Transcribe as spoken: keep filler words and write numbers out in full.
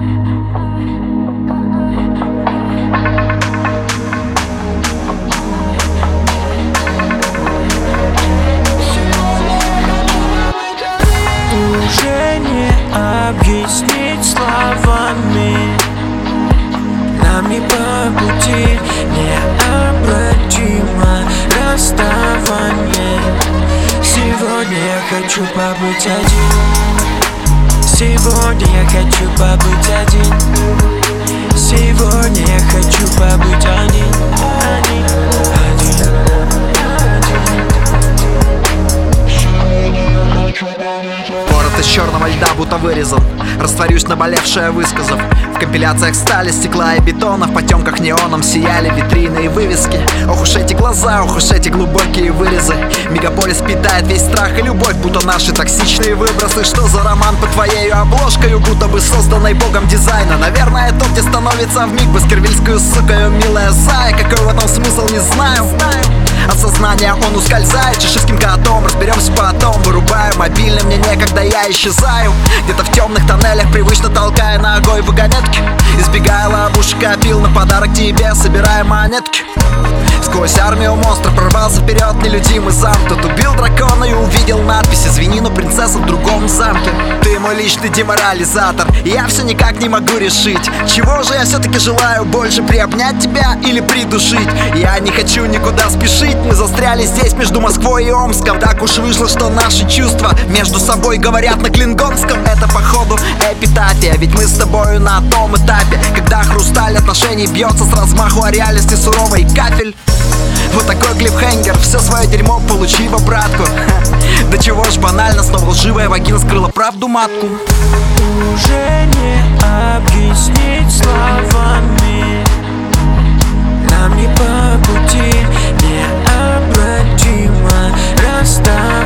Уже не объяснить словами, нам не по пути, необратимо расставание. Сегодня я хочу побыть один. Сегодня я хочу побыть один. Сегодня я хочу побыть один. Один, один, Город из черного льда будто вырезан. Растворюсь, наболевшее высказав. В компиляциях стали, стекла и бетона. В потемках неоном сияли витрины и вывески. Ох уж эти глаза, ох уж эти глубокие вырезы. Мегаполис питает весь страх и любовь, будто наши токсичные выбросы. Что за роман под твоей обложкой, будто бы созданной богом дизайна? Наверное, то, где становится вмиг баскервильскую сукою милая зая. Какой в этом смысл, не знаю. От сознания он ускользает чеширским котом. Разберемся потом, вырубаю мобильный, мне некогда, я исчезаю. Где-то в темных тоннелях, привычно толкая ногой вагонетки. Избегая ловушек, копил на подарок тебе, собирая монетки. Сквозь армию монстров прорвался вперед нелюдимый зам. Тот убил дракона и увидел надпись: извини, но принцесса в другом замке. Ты мой личный деморализатор, и я все никак не могу решить, чего же я все-таки желаю больше: приобнять тебя или придушить. Я не хочу никуда спешить, мы застряли здесь между Москвой и Омском. Так уж вышло, что наши чувства между собой говорят на клингонском. Это походу эпитафия, ведь мы с тобою на том этапе, когда хрусталь отношений бьется с размаху о реальности суровой кафель. Вот такой клипхенгер, все свое дерьмо получи в обратку. Да чего ж банально, снова лживая вагина скрыла правду матку. Уже не объяснить словами, нам не по пути, необратимо расставание.